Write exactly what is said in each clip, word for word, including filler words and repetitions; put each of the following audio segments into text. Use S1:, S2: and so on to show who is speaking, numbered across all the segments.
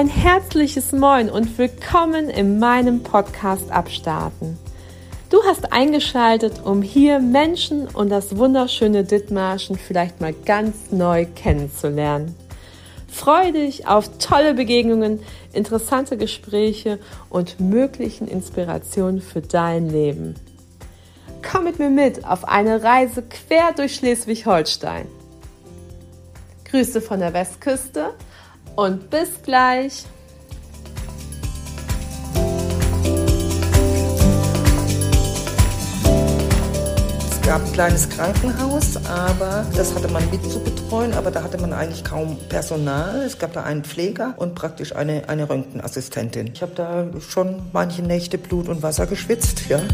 S1: ein herzliches Moin und willkommen in meinem Podcast Abstarten. Du hast eingeschaltet, um hier Menschen und das wunderschöne Dithmarschen vielleicht mal ganz neu kennenzulernen. Freue dich auf tolle Begegnungen, interessante Gespräche und möglichen Inspirationen für dein Leben. Komm mit mir mit auf eine Reise quer durch Schleswig-Holstein. Grüße von der Westküste und bis gleich.
S2: Es gab ein kleines Krankenhaus, aber das hatte man mit zu betreuen, aber da hatte man eigentlich kaum Personal. Es gab da einen Pfleger und praktisch eine, eine Röntgenassistentin. Ich habe da schon manche Nächte Blut und Wasser geschwitzt, ja.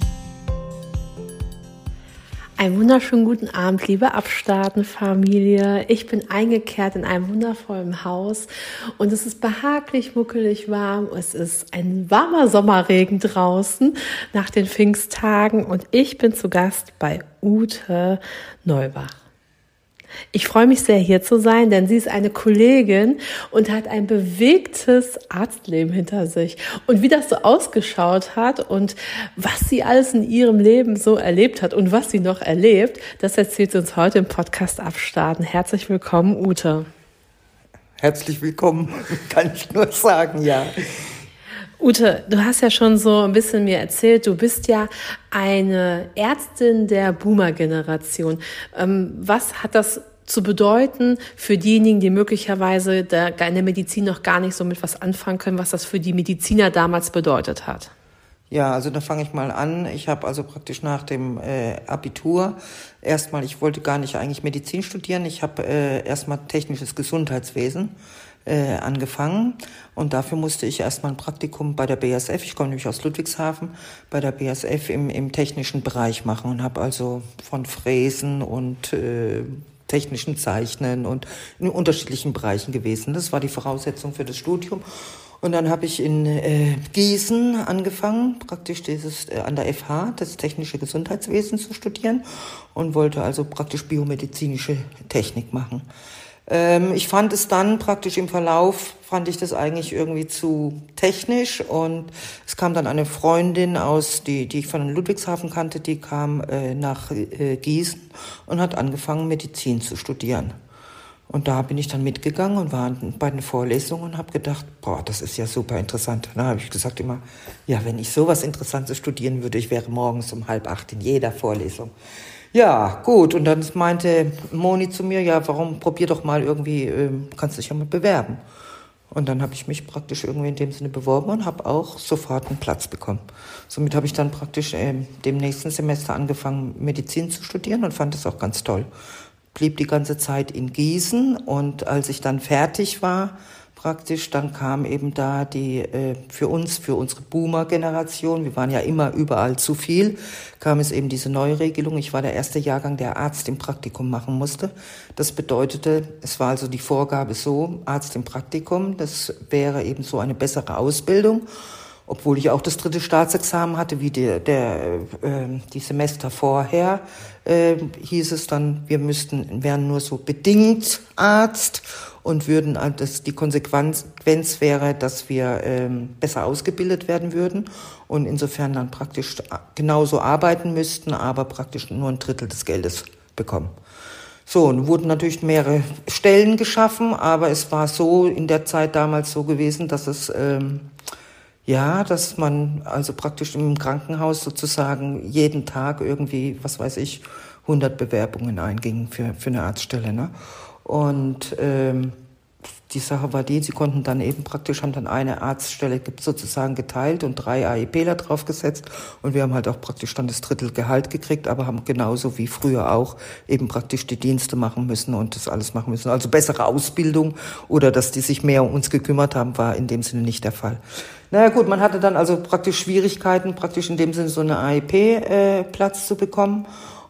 S1: Einen wunderschönen guten Abend, liebe Abstarten-Familie. Ich bin eingekehrt in einem wundervollen Haus und es ist behaglich, muckelig warm. Es ist ein warmer Sommerregen draußen nach den Pfingsttagen und ich bin zu Gast bei Ute Neubach. Ich freue mich sehr, hier zu sein, denn sie ist eine Kollegin und hat ein bewegtes Arztleben hinter sich. Und wie das so ausgeschaut hat und was sie alles in ihrem Leben so erlebt hat und was sie noch erlebt, das erzählt sie uns heute im Podcast Abstarten. Herzlich willkommen, Ute.
S2: Herzlich willkommen, kann ich nur sagen, ja.
S1: Ute, du hast ja schon so ein bisschen mir erzählt, du bist ja eine Ärztin der Boomer-Generation. Ähm, was hat das zu bedeuten für diejenigen, die möglicherweise in der Medizin noch gar nicht so mit was anfangen können, was das für die Mediziner damals bedeutet hat?
S2: Ja, also da fange ich mal an. Ich habe also praktisch nach dem äh, Abitur erstmal, ich wollte gar nicht eigentlich Medizin studieren, ich habe äh, erstmal technisches Gesundheitswesen Äh, angefangen und dafür musste ich erstmal ein Praktikum bei der B A S F, ich komme nämlich aus Ludwigshafen, bei der B A S F im, im technischen Bereich machen und habe also von Fräsen und äh, technischen Zeichnen und in unterschiedlichen Bereichen gewesen. Das war die Voraussetzung für das Studium. Und dann habe ich in äh, Gießen angefangen, praktisch dieses äh, an der F H, das technische Gesundheitswesen zu studieren und wollte also praktisch biomedizinische Technik machen. Ich fand es dann praktisch im Verlauf, fand ich das eigentlich irgendwie zu technisch und es kam dann eine Freundin aus, die, die ich von Ludwigshafen kannte, die kam äh, nach äh, Gießen und hat angefangen Medizin zu studieren. Und da bin ich dann mitgegangen und war bei den Vorlesungen und habe gedacht, boah, das ist ja super interessant. Da habe ich gesagt immer, ja, wenn ich sowas Interessantes studieren würde, ich wäre morgens um halb acht in jeder Vorlesung. Ja, gut. Und dann meinte Moni zu mir, ja, warum probier doch mal irgendwie, äh, kannst dich ja mal bewerben. Und dann habe ich mich praktisch irgendwie in dem Sinne beworben und habe auch sofort einen Platz bekommen. Somit habe ich dann praktisch äh, dem nächsten Semester angefangen, Medizin zu studieren und fand es auch ganz toll. Blieb die ganze Zeit in Gießen und als ich dann fertig war, praktisch, dann kam eben da die, äh, für uns, für unsere Boomer-Generation, wir waren ja immer überall zu viel, kam es eben diese Neuregelung. Ich war der erste Jahrgang, der Arzt im Praktikum machen musste. Das bedeutete, es war also die Vorgabe so, Arzt im Praktikum, das wäre eben so eine bessere Ausbildung. Obwohl ich auch das dritte Staatsexamen hatte, wie der, der, äh, die Semester vorher, äh, hieß es dann, wir müssten, wären nur so bedingt Arzt und würden, das, die Konsequenz wäre, dass wir ähm, besser ausgebildet werden würden und insofern dann praktisch genauso arbeiten müssten, aber praktisch nur ein Drittel des Geldes bekommen. So, und wurden natürlich mehrere Stellen geschaffen, aber es war so in der Zeit damals so gewesen, dass es ähm, ja, dass man also praktisch im Krankenhaus sozusagen jeden Tag irgendwie, was weiß ich, hundert Bewerbungen eingingen für, für eine Arztstelle, ne? Und ähm, die Sache war die, sie konnten dann eben praktisch, haben dann eine Arztstelle sozusagen geteilt und drei AEPler draufgesetzt und wir haben halt auch praktisch dann das Drittel Gehalt gekriegt, aber haben genauso wie früher auch eben praktisch die Dienste machen müssen und das alles machen müssen. Also bessere Ausbildung oder dass die sich mehr um uns gekümmert haben, war in dem Sinne nicht der Fall. Naja gut, man hatte dann also praktisch Schwierigkeiten, praktisch in dem Sinne so eine A E P-Platz äh, zu bekommen.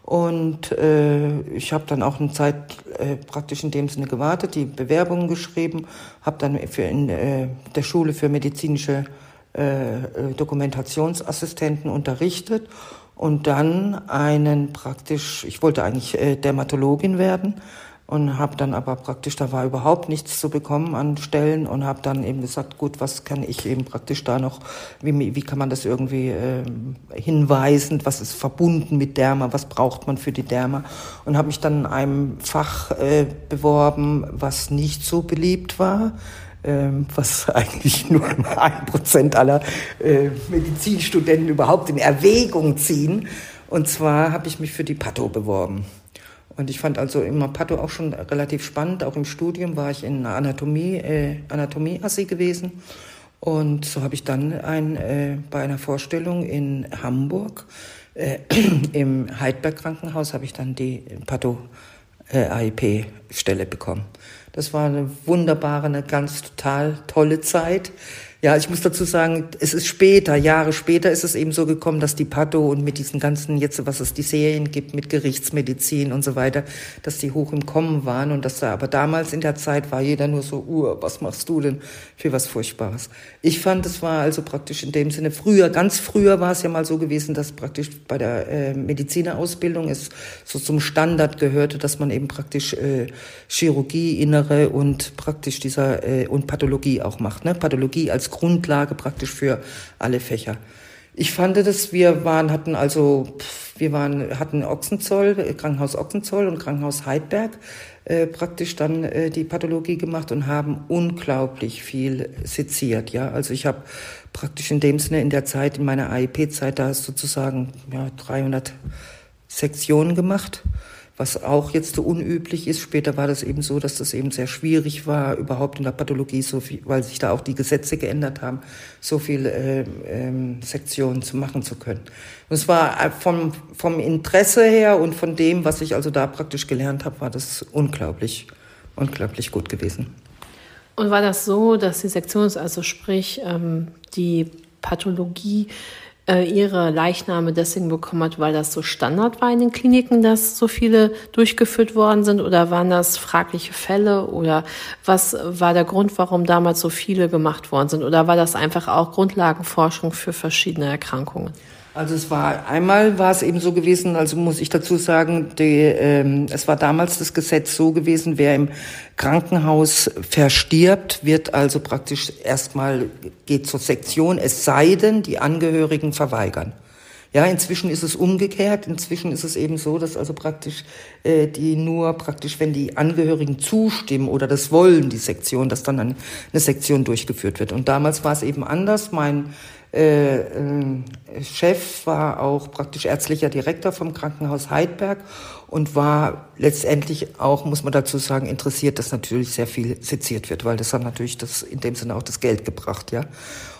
S2: Und äh, ich habe dann auch eine Zeit äh, praktisch in dem Sinne gewartet, die Bewerbungen geschrieben, habe dann für in äh, der Schule für medizinische äh, Dokumentationsassistenten unterrichtet und dann einen praktisch, ich wollte eigentlich äh, Dermatologin werden, und habe dann aber praktisch, da war überhaupt nichts zu bekommen an Stellen und habe dann eben gesagt, gut, was kann ich eben praktisch da noch, wie, wie kann man das irgendwie äh, hinweisen, was ist verbunden mit Derma, was braucht man für die Derma, und habe mich dann in einem Fach äh, beworben, was nicht so beliebt war, ähm, was eigentlich nur ein Prozent aller äh, Medizinstudenten überhaupt in Erwägung ziehen, und zwar habe ich mich für die Patho beworben. Und ich fand also immer Patho auch schon relativ spannend. Auch im Studium war ich in Anatomie, äh, Anatomie-Assi gewesen. Und so habe ich dann ein, äh, bei einer Vorstellung in Hamburg äh, im Heidberg-Krankenhaus habe ich dann die Patho-A I P-Stelle bekommen. Das war eine wunderbare, eine ganz total tolle Zeit. Ja, ich muss dazu sagen, es ist später, Jahre später ist es eben so gekommen, dass die Patho und mit diesen ganzen, jetzt was es die Serien gibt, mit Gerichtsmedizin und so weiter, dass die hoch im Kommen waren, und dass da, aber damals in der Zeit war jeder nur so, uh, was machst du denn für was Furchtbares? Ich fand, es war also praktisch in dem Sinne, früher, ganz früher war es ja mal so gewesen, dass praktisch bei der äh, Medizinerausbildung es so zum Standard gehörte, dass man eben praktisch äh, Chirurgie, Innere und praktisch dieser, äh, und Pathologie auch macht, ne? Pathologie als Grundlage praktisch für alle Fächer. Ich fand das, wir waren, hatten also, wir waren, hatten Ochsenzoll, Krankenhaus Ochsenzoll und Krankenhaus Heidberg, äh, praktisch dann äh, die Pathologie gemacht und haben unglaublich viel seziert, ja. Also ich habe praktisch in dem Sinne in der Zeit, in meiner A I P-Zeit, da sozusagen, ja, dreihundert Sektionen gemacht, was auch jetzt so unüblich ist. Später war das eben so, dass das eben sehr schwierig war, überhaupt in der Pathologie, so viel, weil sich da auch die Gesetze geändert haben, so viele äh, ähm, Sektionen zu machen zu können. Und es war vom, vom Interesse her und von dem, was ich also da praktisch gelernt habe, war das unglaublich, unglaublich gut gewesen.
S1: Und war das so, dass die Sektion, also sprich ähm, die Pathologie, ihre Leichname deswegen bekommen hat, weil das so Standard war in den Kliniken, dass so viele durchgeführt worden sind, oder waren das fragliche Fälle, oder was war der Grund, warum damals so viele gemacht worden sind, oder war das einfach auch Grundlagenforschung für verschiedene Erkrankungen?
S2: Also es war, einmal war es eben so gewesen, also muss ich dazu sagen, die, ähm, es war damals das Gesetz so gewesen, wer im Krankenhaus verstirbt, wird also praktisch erstmal, geht zur Sektion, es sei denn, die Angehörigen verweigern. Ja, inzwischen ist es umgekehrt. Inzwischen ist es eben so, dass also praktisch äh, die nur praktisch, wenn die Angehörigen zustimmen oder das wollen, die Sektion, dass dann eine, eine Sektion durchgeführt wird. Und damals war es eben anders. Mein äh, äh, Chef war auch praktisch ärztlicher Direktor vom Krankenhaus Heidberg und war letztendlich auch, muss man dazu sagen, interessiert, dass natürlich sehr viel seziert wird, weil das hat natürlich das in dem Sinne auch das Geld gebracht, ja.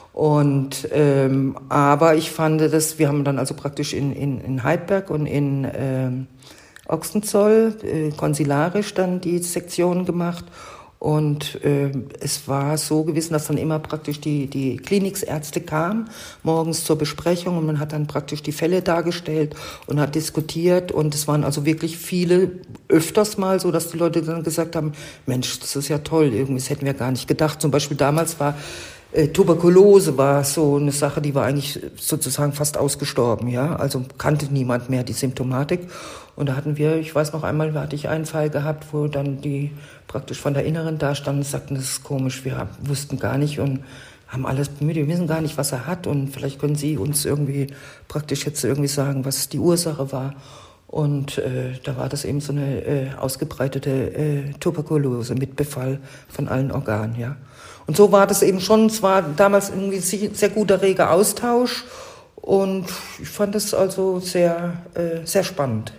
S2: Und ähm, aber ich fand das, wir haben dann also praktisch in in, in Heidberg und in ähm, Ochsenzoll äh, konsularisch dann die Sektionen gemacht, und äh, es war so gewesen, dass dann immer praktisch die die Kliniksärzte kamen morgens zur Besprechung, und man hat dann praktisch die Fälle dargestellt und hat diskutiert, und es waren also wirklich viele, öfters mal so, dass die Leute dann gesagt haben, Mensch, das ist ja toll, irgendwie, das hätten wir gar nicht gedacht. Zum Beispiel damals war Äh, Tuberkulose war so eine Sache, die war eigentlich sozusagen fast ausgestorben, ja. Also kannte niemand mehr die Symptomatik. Und da hatten wir, ich weiß noch einmal, da hatte ich einen Fall gehabt, wo dann die praktisch von der Inneren da standen und sagten, das ist komisch, wir haben, wussten gar nicht und haben alles bemüht, wir wissen gar nicht, was er hat, und vielleicht können Sie uns irgendwie praktisch jetzt irgendwie sagen, was die Ursache war. Und äh, da war das eben so eine äh, ausgebreitete äh, Tuberkulose mit Befall von allen Organen, ja. Und so war das eben schon, es war damals irgendwie ein sehr guter, reger Austausch, und ich fand es also sehr, äh, sehr spannend.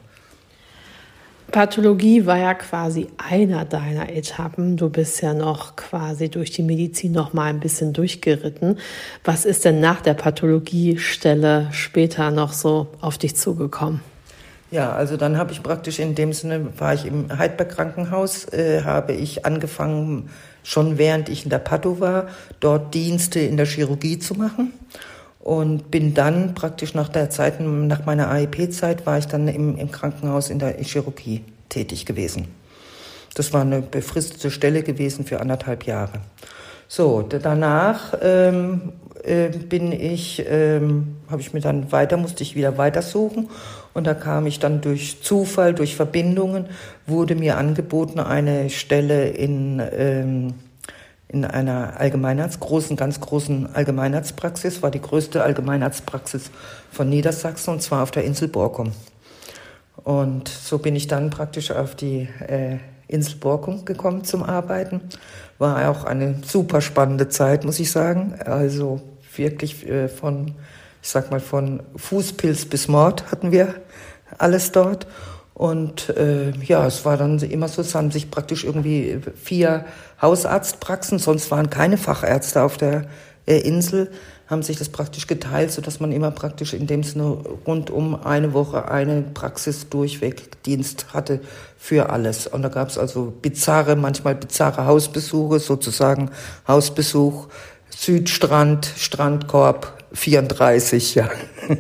S1: Pathologie war ja quasi einer deiner Etappen. Du bist ja noch quasi durch die Medizin noch mal ein bisschen durchgeritten. Was ist denn nach der Pathologiestelle später noch so auf dich zugekommen?
S2: Ja, also dann habe ich praktisch in dem Sinne, war ich im Heidberg-Krankenhaus, äh, habe ich angefangen, schon während ich in der Patho war, dort Dienste in der Chirurgie zu machen, und bin dann praktisch nach der Zeit, nach meiner A I P-Zeit, war ich dann im, im Krankenhaus in der Chirurgie tätig gewesen. Das war eine befristete Stelle gewesen für anderthalb Jahre. So, danach ähm, äh, bin ich, ähm, habe ich mir dann weiter, musste ich wieder weitersuchen und da kam ich dann durch Zufall, durch Verbindungen, wurde mir angeboten eine Stelle in, ähm, in einer Allgemeinarzt, großen, ganz großen Allgemeinarztpraxis, war die größte Allgemeinarztpraxis von Niedersachsen und zwar auf der Insel Borkum. Und so bin ich dann praktisch auf die äh, Insel Borkum gekommen zum Arbeiten. War auch eine super spannende Zeit, muss ich sagen. Also wirklich äh, von, ich sag mal, von Fußpilz bis Mord hatten wir alles dort. Und äh, ja, es war dann immer so, es haben sich praktisch irgendwie vier Hausarztpraxen, sonst waren keine Fachärzte auf der äh, Insel, haben sich das praktisch geteilt, sodass man immer praktisch in dem Sinne rund um eine Woche eine Praxis durchweg Dienst hatte für alles. Und da gab es also bizarre, manchmal bizarre Hausbesuche, sozusagen Hausbesuch, Südstrand, Strandkorb, vierunddreißig, ja.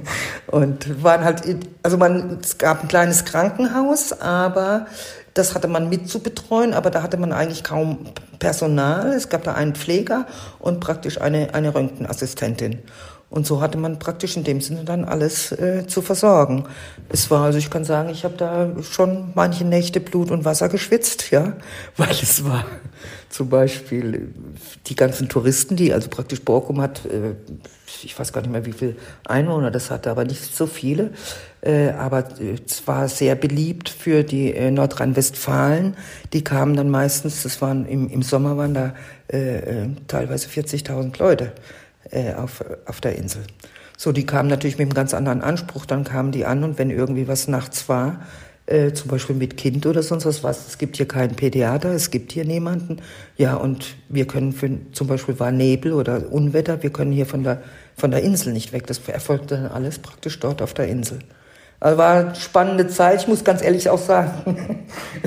S2: Und waren halt, also man, es gab ein kleines Krankenhaus, aber das hatte man mit zu betreuen, aber da hatte man eigentlich kaum Personal. Es gab da einen Pfleger und praktisch eine, eine Röntgenassistentin. Und so hatte man praktisch in dem Sinne dann alles äh, zu versorgen. Es war, also ich kann sagen, ich habe da schon manche Nächte Blut und Wasser geschwitzt, ja, weil es war zum Beispiel die ganzen Touristen, die, also praktisch Borkum hat, äh, ich weiß gar nicht mehr, wie viele Einwohner das hatte, aber nicht so viele. Äh, aber es war sehr beliebt für die äh, Nordrhein-Westfalen. Die kamen dann meistens, das waren im, im Sommer waren da äh, äh, teilweise vierzigtausend Leute äh, auf, auf der Insel. So, die kamen natürlich mit einem ganz anderen Anspruch. Dann kamen die an und wenn irgendwie was nachts war, äh, zum Beispiel mit Kind oder sonst was, was, es gibt hier keinen Pädiater, es gibt hier niemanden. Ja, und wir können für, zum Beispiel war Nebel oder Unwetter, wir können hier von der, von der Insel nicht weg. Das erfolgte dann alles praktisch dort auf der Insel. Also war eine spannende Zeit, ich muss ganz ehrlich auch sagen.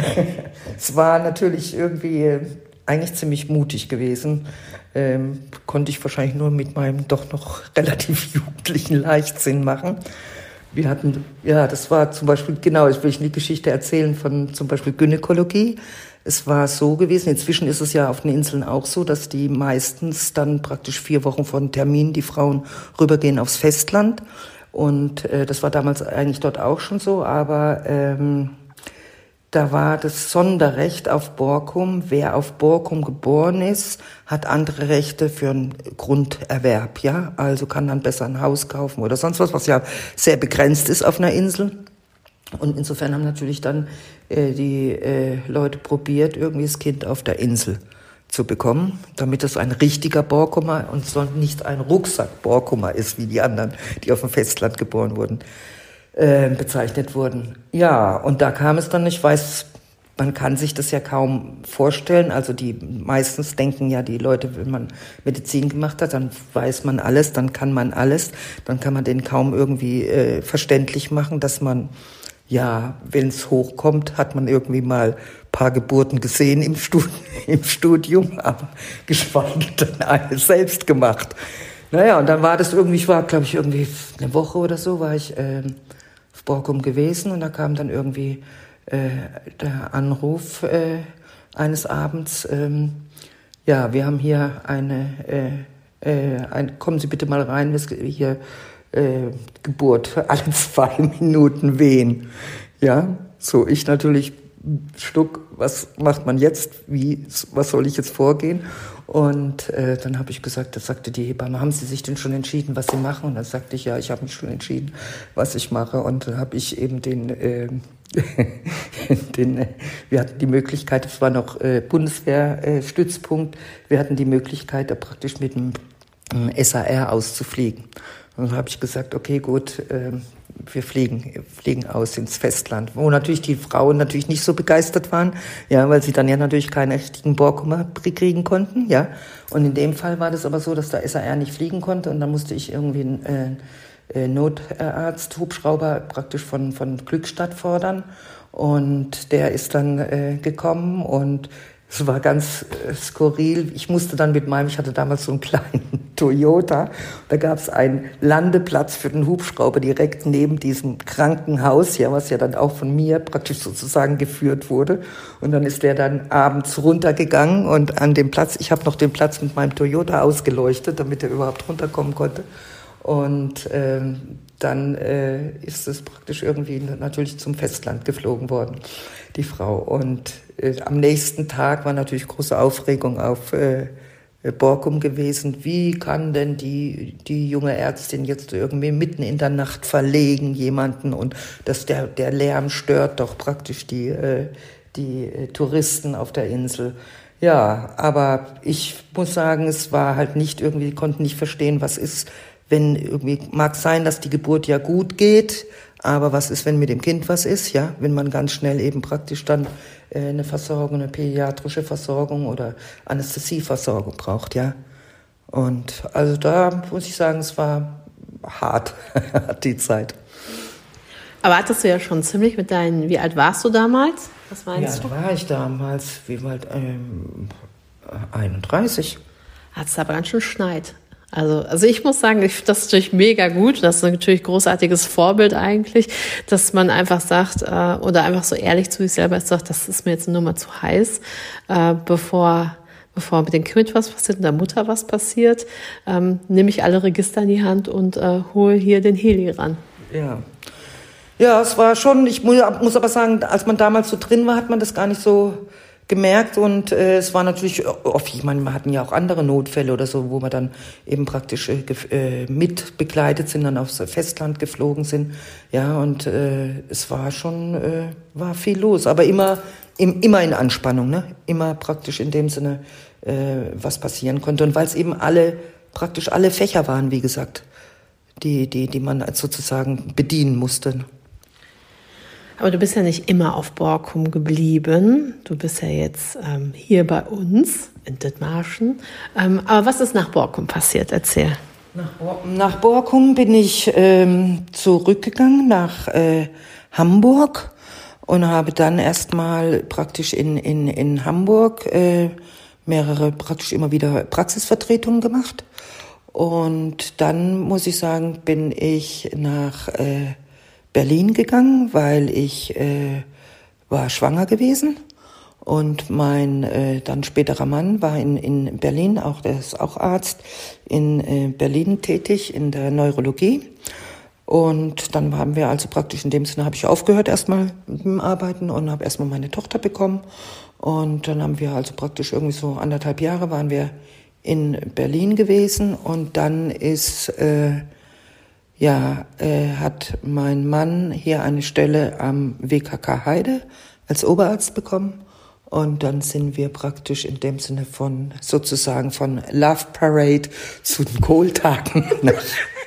S2: Es war natürlich irgendwie äh, eigentlich ziemlich mutig gewesen. Ähm, konnte ich wahrscheinlich nur mit meinem doch noch relativ jugendlichen Leichtsinn machen. Wir hatten, ja, das war zum Beispiel, genau, ich will die Geschichte erzählen von zum Beispiel Gynäkologie. Es war so gewesen, inzwischen ist es ja auf den Inseln auch so, dass die meistens dann praktisch vier Wochen vor dem Termin die Frauen rübergehen aufs Festland. Und äh, das war damals eigentlich dort auch schon so, aber ähm, da war das Sonderrecht auf Borkum. Wer auf Borkum geboren ist, hat andere Rechte für einen Grunderwerb, ja. Also kann dann besser ein Haus kaufen oder sonst was, was ja sehr begrenzt ist auf einer Insel. Und insofern haben natürlich dann äh, die äh, Leute probiert, irgendwie das Kind auf der Insel zu bekommen, damit es ein richtiger Borkumer und so nicht ein Rucksack-Borkumer ist, wie die anderen, die auf dem Festland geboren wurden, äh, bezeichnet wurden. Ja, und da kam es dann, ich weiß, man kann sich das ja kaum vorstellen, also die meistens denken ja die Leute, wenn man Medizin gemacht hat, dann weiß man alles, dann kann man alles, dann kann man denen kaum irgendwie äh, verständlich machen, dass man, ja, wenn es hochkommt, hat man irgendwie mal ein paar Geburten gesehen im, Stud- im Studium, aber geschweige denn eine selbst gemacht. Naja, und dann war das irgendwie, ich war, glaube ich, irgendwie eine Woche oder so, war ich äh, auf Borkum gewesen und da kam dann irgendwie äh, der Anruf äh, eines Abends, ähm, ja, wir haben hier eine, äh, äh, ein, kommen Sie bitte mal rein, wir hier Äh, Geburt, alle zwei Minuten wehen. Ja, so ich natürlich, Stuck, was macht man jetzt, wie, was soll ich jetzt vorgehen? Und äh, dann habe ich gesagt, das sagte die Hebamme, haben Sie sich denn schon entschieden, was Sie machen? Und dann sagte ich, ja, ich habe mich schon entschieden, was ich mache. Und dann habe ich eben den, äh, den äh, wir hatten die Möglichkeit, es war noch äh, Bundeswehrstützpunkt, äh, wir hatten die Möglichkeit, da praktisch mit dem äh, S A R auszufliegen. Und dann habe ich gesagt, okay, gut, äh, wir fliegen, fliegen aus ins Festland. Wo natürlich die Frauen natürlich nicht so begeistert waren, ja, weil sie dann ja natürlich keinen richtigen Borkumer kriegen konnten, ja. Und in dem Fall war das aber so, dass der S A R nicht fliegen konnte und dann musste ich irgendwie einen äh, Notarzt, Hubschrauber praktisch von, von Glückstadt fordern. Und der ist dann äh, gekommen und Es war ganz äh, skurril. Ich musste dann mit meinem, ich hatte damals so einen kleinen Toyota, da gab es einen Landeplatz für den Hubschrauber direkt neben diesem Krankenhaus, ja, was ja dann auch von mir praktisch sozusagen geführt wurde. Und dann ist der dann abends runtergegangen und an dem Platz, ich habe noch den Platz mit meinem Toyota ausgeleuchtet, damit er überhaupt runterkommen konnte. Und ähm, dann äh, ist es praktisch irgendwie natürlich zum Festland geflogen worden, die Frau. Und äh, am nächsten Tag war natürlich große Aufregung auf äh, Borkum gewesen. Wie kann denn die, die junge Ärztin jetzt irgendwie mitten in der Nacht verlegen, jemanden? Und dass der, der Lärm stört doch praktisch die, äh, die äh, Touristen auf der Insel. Ja, aber ich muss sagen, es war halt nicht irgendwie, konnten nicht verstehen, was ist, wenn irgendwie, mag sein, dass die Geburt ja gut geht, aber was ist, wenn mit dem Kind was ist, ja? Wenn man ganz schnell eben praktisch dann äh, eine Versorgung, eine pädiatrische Versorgung oder Anästhesieversorgung braucht, ja? Und also da muss ich sagen, es war hart, die Zeit.
S1: Aber hattest du ja schon ziemlich mit deinen, wie alt warst du damals? Was meinst
S2: du?
S1: Ja,
S2: war ich damals, wie alt, ähm, einunddreißig.
S1: Hat es aber ganz schön schneit. Also, also ich muss sagen, ich finde das natürlich mega gut. Das ist natürlich ein großartiges Vorbild eigentlich, dass man einfach sagt, äh, oder einfach so ehrlich zu sich selber ist, sagt, das ist mir jetzt eine Nummer zu heiß, äh, bevor, bevor mit dem Kind was passiert und der Mutter was passiert, ähm, nehme ich alle Register in die Hand und äh, hole hier den Heli ran.
S2: Ja. Ja, es war schon, ich muss, muss aber sagen, als man damals so drin war, hat man das gar nicht so gemerkt und äh, es war natürlich oft, ich meine, wir hatten ja auch andere Notfälle oder so, wo wir dann eben praktisch äh, mit begleitet sind, dann aufs Festland geflogen sind, ja, und äh, es war schon, äh, war viel los, aber immer, im, immer in Anspannung, ne, immer praktisch in dem Sinne, äh, was passieren konnte und weil es eben alle, praktisch alle Fächer waren, wie gesagt, die, die, die man sozusagen bedienen musste.
S1: Aber du bist ja nicht immer auf Borkum geblieben. Du bist ja jetzt ähm, hier bei uns in Dithmarschen. Ähm, aber was ist nach Borkum passiert? Erzähl.
S2: Nach, Bor- nach Borkum bin ich ähm, zurückgegangen nach äh, Hamburg und habe dann erstmal praktisch in, in, in Hamburg äh, mehrere praktisch immer wieder Praxisvertretungen gemacht. Und dann, muss ich sagen, bin ich nach äh, Berlin gegangen, weil ich äh, war schwanger gewesen und mein äh, dann späterer Mann war in, in Berlin, auch der ist auch Arzt, in äh, Berlin tätig in der Neurologie. Und dann haben wir also praktisch in dem Sinne, habe ich aufgehört erstmal mit dem Arbeiten und habe erstmal meine Tochter bekommen. Und dann haben wir also praktisch irgendwie so anderthalb Jahre waren wir in Berlin gewesen und dann ist äh, Ja, äh, hat mein Mann hier eine Stelle am W K K Heide als Oberarzt bekommen und dann sind wir praktisch in dem Sinne von sozusagen von Love Parade zu den Kohltagen nach,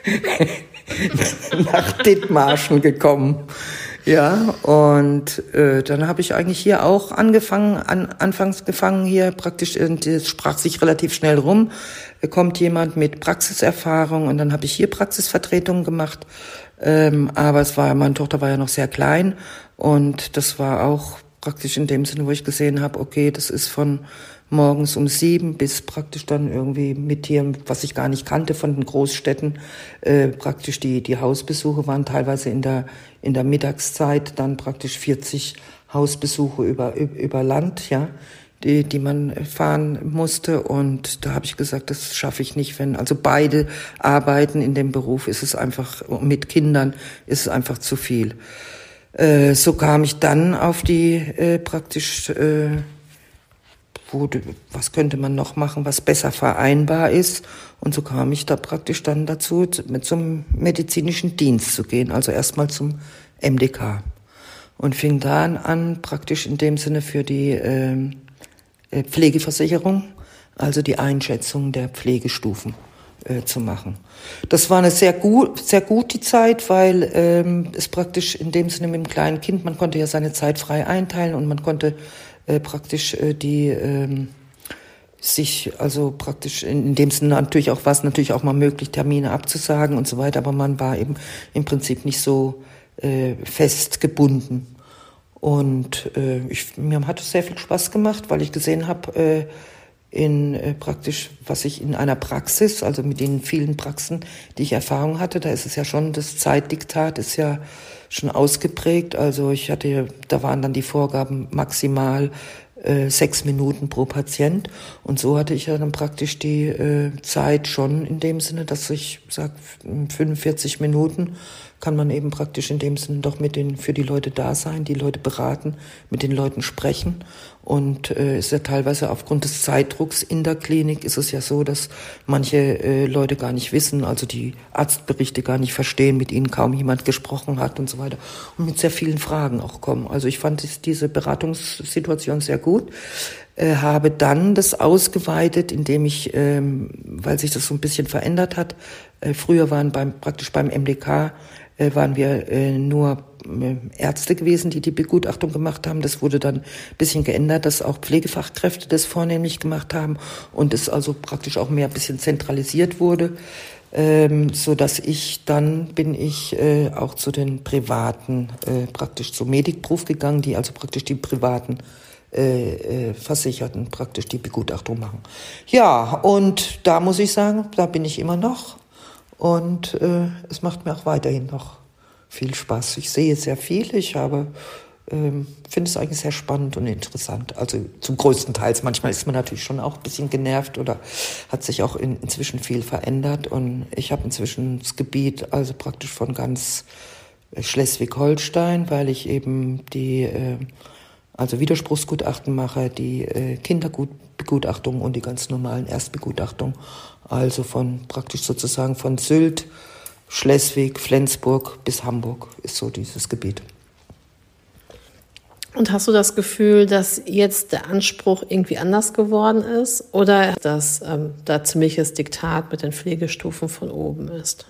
S2: nach Dithmarschen gekommen. Ja, und äh, dann habe ich eigentlich hier auch angefangen, an, anfangs gefangen hier praktisch, das sprach sich relativ schnell rum, kommt jemand mit Praxiserfahrung und dann habe ich hier Praxisvertretungen gemacht, ähm, aber es war, meine Tochter war ja noch sehr klein und das war auch praktisch in dem Sinne, wo ich gesehen habe, okay, das ist von morgens um sieben bis praktisch dann irgendwie mit hier, was ich gar nicht kannte von den Großstädten, äh, praktisch die die Hausbesuche waren teilweise in der in der Mittagszeit dann praktisch vierzig Hausbesuche über über Land, ja, die die man fahren musste und da habe ich gesagt, das schaffe ich nicht, wenn also beide arbeiten in dem Beruf, ist es einfach mit Kindern ist es einfach zu viel. Äh, so kam ich dann auf die äh, praktisch äh, Wo, was könnte man noch machen, was besser vereinbar ist. Und so kam ich da praktisch dann dazu, mit zum medizinischen Dienst zu gehen, also erstmal zum M D K. Und fing dann an, praktisch in dem Sinne für die äh, Pflegeversicherung, also die Einschätzung der Pflegestufen äh, zu machen. Das war eine sehr gut, sehr gute Zeit, weil ähm, es praktisch in dem Sinne mit dem kleinen Kind, man konnte ja seine Zeit frei einteilen und man konnte Äh, praktisch äh, die ähm, sich also praktisch in, in dem Sinne natürlich auch was natürlich auch mal möglich Termine abzusagen und so weiter, aber man war eben im Prinzip nicht so äh, fest gebunden Und äh, ich, mir hat es sehr viel Spaß gemacht, weil ich gesehen habe, äh, in äh, praktisch, was ich in einer Praxis, also mit den vielen Praxen, die ich Erfahrung hatte, da ist es ja schon, das Zeitdiktat ist ja schon ausgeprägt. Also ich hatte, da waren dann die Vorgaben maximal äh, sechs Minuten pro Patient. Und so hatte ich ja dann praktisch die äh, Zeit schon in dem Sinne, dass ich sage, fünfundvierzig Minuten kann man eben praktisch in dem Sinne doch mit den, für die Leute da sein, die Leute beraten, mit den Leuten sprechen. Und äh, ist ja teilweise aufgrund des Zeitdrucks in der Klinik ist es ja so, dass manche äh, Leute gar nicht wissen, also die Arztberichte gar nicht verstehen, mit ihnen kaum jemand gesprochen hat und so weiter. Und mit sehr vielen Fragen auch kommen. Also ich fand diese Beratungssituation sehr gut. Äh, habe dann das ausgeweitet, indem ich, ähm, weil sich das so ein bisschen verändert hat, äh, früher waren beim praktisch beim M D K äh, waren wir äh, nur äh, Ärzte gewesen, die die Begutachtung gemacht haben. Das wurde dann ein bisschen geändert, dass auch Pflegefachkräfte das vornehmlich gemacht haben und es also praktisch auch mehr ein bisschen zentralisiert wurde, ähm, so dass ich dann bin ich äh, auch zu den privaten, äh, praktisch zu Medicproof gegangen, die also praktisch die privaten Äh, äh, Versicherten praktisch die Begutachtung machen. Ja, und da muss ich sagen, da bin ich immer noch und äh, es macht mir auch weiterhin noch viel Spaß. Ich sehe sehr viel, ich habe, ähm, finde es eigentlich sehr spannend und interessant. Also zum größten Teil. Manchmal ist man natürlich schon auch ein bisschen genervt oder hat sich auch in, inzwischen viel verändert und ich habe inzwischen das Gebiet also praktisch von ganz Schleswig-Holstein, weil ich eben die äh, also Widerspruchsgutachten mache, die äh, Kinderbegutachtung und die ganz normalen Erstbegutachtung. Also von praktisch sozusagen von Sylt, Schleswig, Flensburg bis Hamburg ist so dieses Gebiet.
S1: Und hast du das Gefühl, dass jetzt der Anspruch irgendwie anders geworden ist oder dass ähm, da ziemliches Diktat mit den Pflegestufen von oben ist?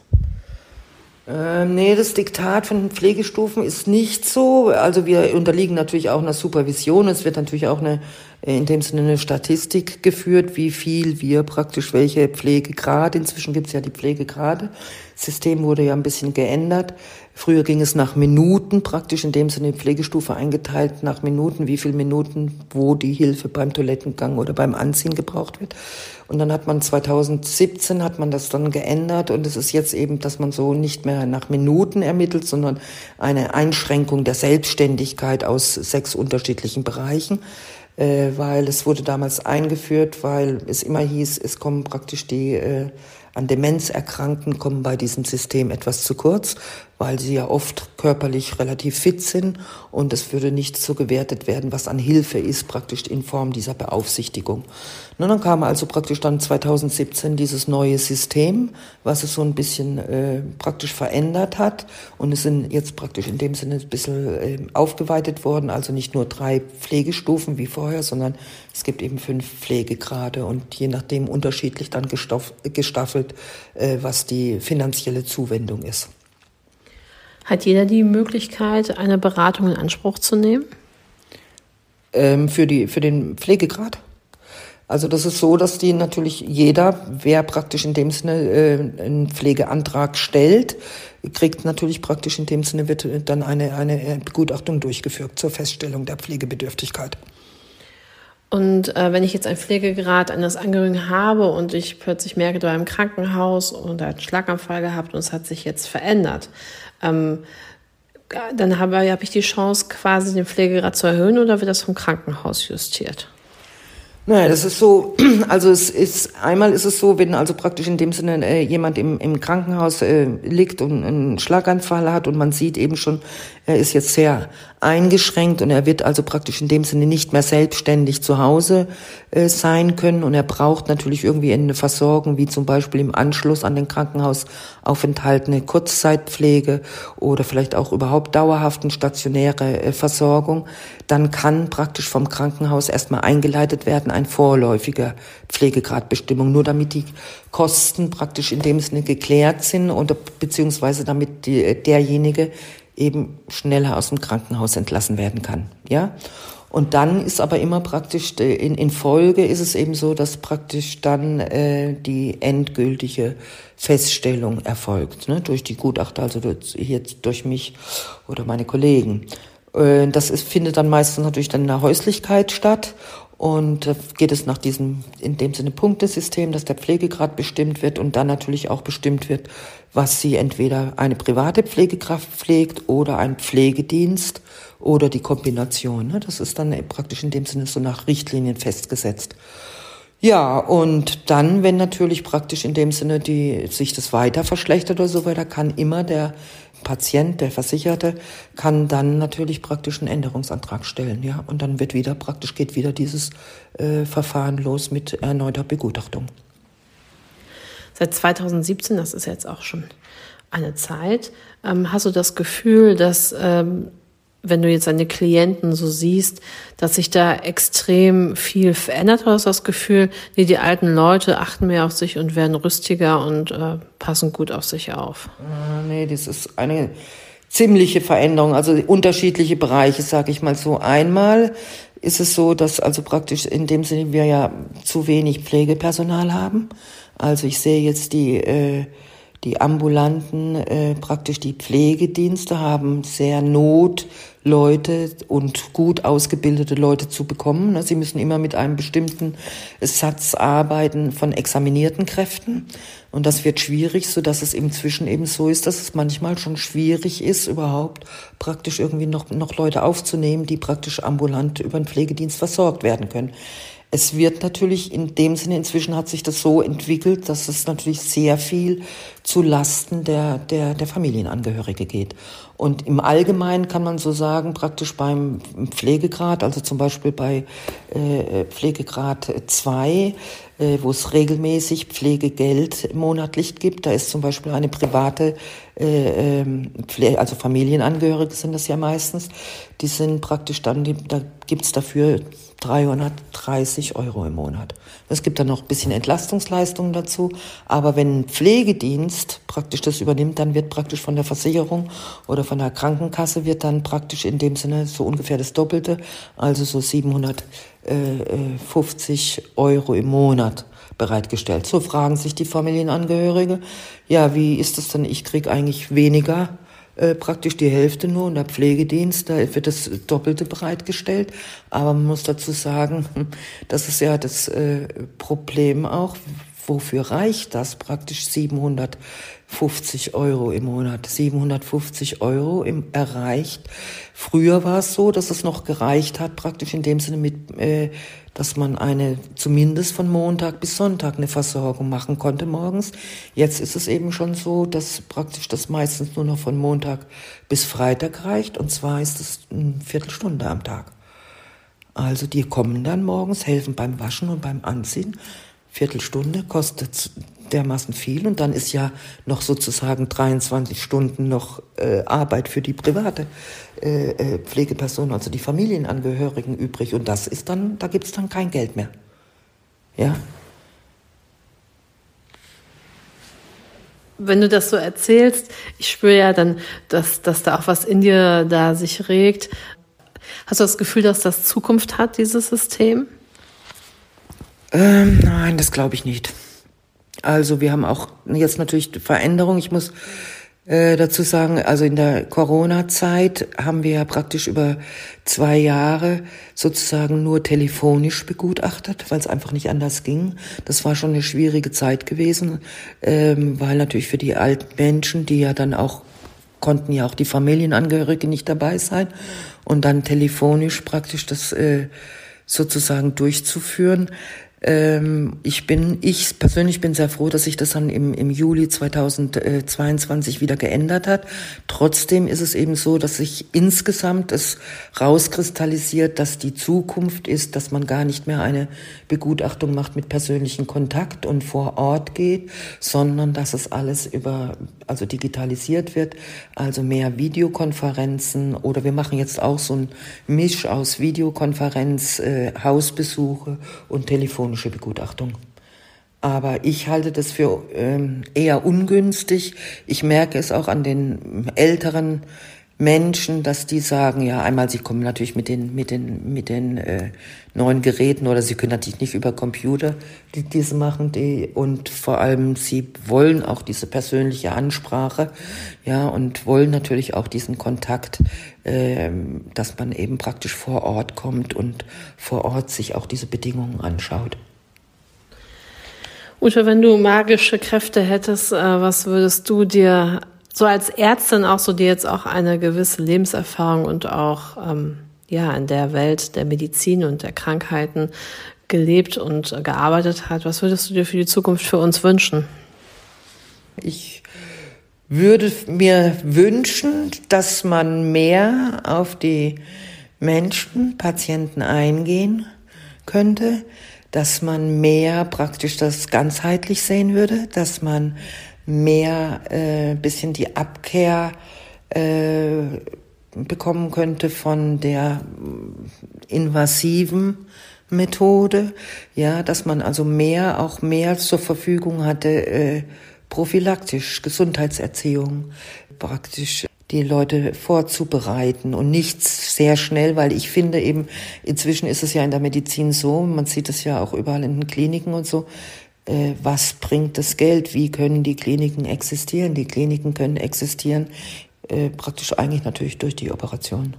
S2: Ähm, nee, das Diktat von den Pflegestufen ist nicht so. Also wir unterliegen natürlich auch einer Supervision. Es wird natürlich auch eine, in dem Sinne eine Statistik geführt, wie viel wir praktisch welche Pflegegrade, inzwischen gibt es ja die Pflegegrade. Das System wurde ja ein bisschen geändert. Früher ging es nach Minuten, praktisch in dem Sinne die Pflegestufe eingeteilt, nach Minuten, wie viele Minuten, wo die Hilfe beim Toilettengang oder beim Anziehen gebraucht wird. Und dann hat man zweitausendsiebzehn hat man das dann geändert und es ist jetzt eben, dass man so nicht mehr nach Minuten ermittelt, sondern eine Einschränkung der Selbstständigkeit aus sechs unterschiedlichen Bereichen, äh, weil es wurde damals eingeführt, weil es immer hieß, es kommen praktisch die äh, an Demenz Erkrankten kommen bei diesem System etwas zu kurz, weil sie ja oft körperlich relativ fit sind und es würde nicht so gewertet werden, was an Hilfe ist, praktisch in Form dieser Beaufsichtigung. Und dann kam also praktisch dann zweitausendsiebzehn dieses neue System, was es so ein bisschen äh, praktisch verändert hat und es sind jetzt praktisch in dem Sinne ein bisschen äh, aufgeweitet worden, also nicht nur drei Pflegestufen wie vorher, sondern es gibt eben fünf Pflegegrade und je nachdem unterschiedlich dann gestoff, gestaffelt, äh, was die finanzielle Zuwendung ist.
S1: Hat jeder die Möglichkeit, eine Beratung in Anspruch zu nehmen?
S2: Ähm, für die, für den Pflegegrad? Also das ist so, dass die natürlich jeder, wer praktisch in dem Sinne äh, einen Pflegeantrag stellt, kriegt natürlich praktisch in dem Sinne wird dann eine, eine Begutachtung durchgeführt zur Feststellung der Pflegebedürftigkeit.
S1: Und äh, wenn ich jetzt einen Pflegegrad eines Angehörigen habe und ich plötzlich merke, du war im Krankenhaus und er hat einen Schlaganfall gehabt und es hat sich jetzt verändert, ähm, dann habe, habe ich die Chance, quasi den Pflegegrad zu erhöhen oder wird das vom Krankenhaus justiert?
S2: Naja, das ist so, also es ist, einmal ist es so, wenn also praktisch in dem Sinne äh, jemand im, im Krankenhaus äh, liegt und einen Schlaganfall hat und man sieht eben schon, er ist jetzt sehr eingeschränkt und er wird also praktisch in dem Sinne nicht mehr selbstständig zu Hause äh, sein können und er braucht natürlich irgendwie eine Versorgung, wie zum Beispiel im Anschluss an den Krankenhausaufenthalt eine Kurzzeitpflege oder vielleicht auch überhaupt dauerhaften stationäre äh, Versorgung, dann kann praktisch vom Krankenhaus erstmal eingeleitet werden, ein vorläufiger Pflegegradbestimmung, nur damit die Kosten praktisch in dem Sinne geklärt sind oder beziehungsweise damit die, derjenige eben schneller aus dem Krankenhaus entlassen werden kann, ja. Und dann ist aber immer praktisch, in, in Folge ist es eben so, dass praktisch dann äh, die endgültige Feststellung erfolgt, ne, durch die Gutachter, also durch, jetzt durch mich oder meine Kollegen. Das ist, findet dann meistens natürlich dann in der Häuslichkeit statt. Und da geht es nach diesem, in dem Sinne, Punktesystem, dass der Pflegegrad bestimmt wird und dann natürlich auch bestimmt wird, was sie entweder eine private Pflegekraft pflegt oder ein Pflegedienst oder die Kombination. Das ist dann praktisch in dem Sinne so nach Richtlinien festgesetzt. Ja, und dann, wenn natürlich praktisch in dem Sinne die, sich das weiter verschlechtert oder so weiter, kann immer der Patient, der Versicherte, kann dann natürlich praktisch einen Änderungsantrag stellen, ja. Und dann wird wieder praktisch, geht wieder dieses äh, Verfahren los mit erneuter Begutachtung.
S1: Seit zweitausendsiebzehn, das ist jetzt auch schon eine Zeit, ähm, hast du das Gefühl, dass, ähm, wenn du jetzt deine Klienten so siehst, dass sich da extrem viel verändert? Oder hast du das Gefühl, nee, die alten Leute achten mehr auf sich und werden rüstiger und äh, passen gut auf sich auf?
S2: Ah, nee, das ist eine ziemliche Veränderung, also unterschiedliche Bereiche, sage ich mal so. Einmal ist es so, dass also praktisch in dem Sinne wir ja zu wenig Pflegepersonal haben. Also ich sehe jetzt die äh, die ambulanten, äh, praktisch die Pflegedienste haben sehr Not, Leute und gut ausgebildete Leute zu bekommen. Sie müssen immer mit einem bestimmten Satz arbeiten von examinierten Kräften. Und das wird schwierig, so dass es inzwischen eben so ist, dass es manchmal schon schwierig ist, überhaupt praktisch irgendwie noch, noch Leute aufzunehmen, die praktisch ambulant über einen Pflegedienst versorgt werden können. Es wird natürlich in dem Sinne, inzwischen hat sich das so entwickelt, dass es natürlich sehr viel zu Lasten der, der, der Familienangehörige geht. Und im Allgemeinen kann man so sagen, praktisch beim Pflegegrad, also zum Beispiel bei äh, Pflegegrad zwei, äh, wo es regelmäßig Pflegegeld monatlich gibt, da ist zum Beispiel eine private, äh, Pflege, also Familienangehörige sind das ja meistens, die sind praktisch dann, da gibt's dafür dreihundertdreißig Euro im Monat. Es gibt dann noch ein bisschen Entlastungsleistungen dazu, aber wenn ein Pflegedienst praktisch das übernimmt, dann wird praktisch von der Versicherung oder von der Krankenkasse wird dann praktisch in dem Sinne so ungefähr das Doppelte, also so siebenhundertfünfzig Euro im Monat bereitgestellt. So fragen sich die Familienangehörige, ja, wie ist das denn, ich kriege eigentlich weniger, Äh, praktisch die Hälfte nur und der Pflegedienst, da wird das Doppelte bereitgestellt. Aber man muss dazu sagen, das ist ja das äh, Problem auch, wofür reicht das praktisch siebenhundertfünfzig Euro im Monat? siebenhundertfünfzig Euro im, erreicht. Früher war es so, dass es noch gereicht hat, praktisch in dem Sinne mit, äh, dass man eine zumindest von Montag bis Sonntag eine Versorgung machen konnte morgens. Jetzt ist es eben schon so, dass praktisch das meistens nur noch von Montag bis Freitag reicht. Und zwar ist es eine Viertelstunde am Tag. Also die kommen dann morgens, helfen beim Waschen und beim Anziehen. Viertelstunde kostet dermaßen viel und dann ist ja noch sozusagen dreiundzwanzig Stunden noch äh, Arbeit für die private äh, äh, Pflegeperson, also die Familienangehörigen übrig und das ist dann, da gibt's dann kein Geld mehr. Ja.
S1: Wenn du das so erzählst, ich spüre ja dann, dass, dass da auch was in dir da sich regt. Hast du das Gefühl, dass das Zukunft hat, dieses System?
S2: Ähm, nein, das glaube ich nicht. Also wir haben auch jetzt natürlich Veränderungen. Ich muss äh, dazu sagen, also in der Corona-Zeit haben wir ja praktisch über zwei Jahre sozusagen nur telefonisch begutachtet, weil es einfach nicht anders ging. Das war schon eine schwierige Zeit gewesen, ähm, weil natürlich für die alten Menschen, die ja dann auch konnten ja auch die Familienangehörige nicht dabei sein und dann telefonisch praktisch das äh, sozusagen durchzuführen. Ähm, ich bin, ich persönlich bin sehr froh, dass sich das dann im, im Juli zweitausendzweiundzwanzig wieder geändert hat. Trotzdem ist es eben so, dass sich insgesamt es rauskristallisiert, dass die Zukunft ist, dass man gar nicht mehr eine Begutachtung macht mit persönlichem Kontakt und vor Ort geht, sondern dass es alles über, also digitalisiert wird, also mehr Videokonferenzen oder wir machen jetzt auch so ein Misch aus Videokonferenz, äh, Hausbesuche und Telefon Begutachtung. Aber ich halte das für ähm, eher ungünstig. Ich merke es auch an den älteren Menschen, dass die sagen, ja, einmal sie kommen natürlich mit den mit den mit den äh, neuen Geräten oder sie können natürlich nicht über Computer die, diese machen, die und vor allem sie wollen auch diese persönliche Ansprache, ja, und wollen natürlich auch diesen Kontakt äh, dass man eben praktisch vor Ort kommt und vor Ort sich auch diese Bedingungen anschaut.
S1: Ute, wenn du magische Kräfte hättest, was würdest du dir so als Ärztin auch, so die jetzt auch eine gewisse Lebenserfahrung und auch ähm, ja in der Welt der Medizin und der Krankheiten gelebt und gearbeitet hat, was würdest du dir für die Zukunft für uns wünschen?
S2: Ich würde mir wünschen, dass man mehr auf die Menschen, Patienten eingehen könnte, dass man mehr praktisch das ganzheitlich sehen würde, dass man mehr äh, bisschen die Abkehr äh, bekommen könnte von der invasiven Methode, ja, dass man also mehr, auch mehr zur Verfügung hatte, äh, prophylaktisch, Gesundheitserziehung, praktisch die Leute vorzubereiten und nicht sehr schnell, weil ich finde eben, inzwischen ist es ja in der Medizin so, man sieht es ja auch überall in den Kliniken und so, äh, was bringt das Geld, wie können die Kliniken existieren? Die Kliniken können existieren, äh, praktisch eigentlich natürlich durch die Operation.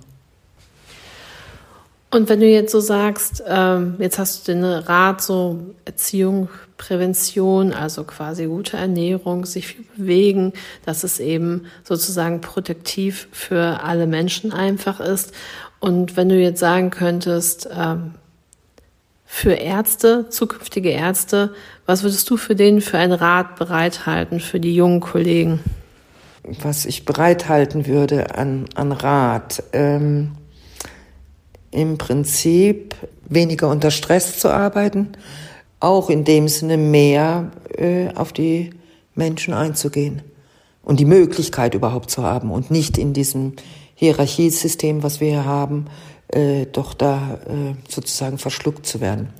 S1: Und wenn du jetzt so sagst, ähm, jetzt hast du den Rat so Erziehung, Prävention, also quasi gute Ernährung, sich viel bewegen, dass es eben sozusagen protektiv für alle Menschen einfach ist. Und wenn du jetzt sagen könntest, ähm, für Ärzte, zukünftige Ärzte, was würdest du für denen für einen Rat bereithalten, für die jungen Kollegen?
S2: Was ich bereithalten würde an, an Rat, ähm, im Prinzip weniger unter Stress zu arbeiten, auch in dem Sinne mehr äh, auf die Menschen einzugehen und die Möglichkeit überhaupt zu haben und nicht in diesem Hierarchiesystem, was wir hier haben, äh, doch da äh, sozusagen verschluckt zu werden.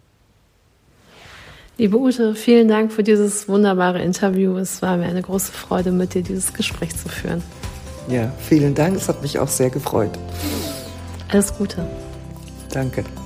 S1: Liebe Ute, vielen Dank für dieses wunderbare Interview. Es war mir eine große Freude, mit dir dieses Gespräch zu führen.
S2: Ja, vielen Dank. Es hat mich auch sehr gefreut.
S1: Alles Gute.
S2: Danke.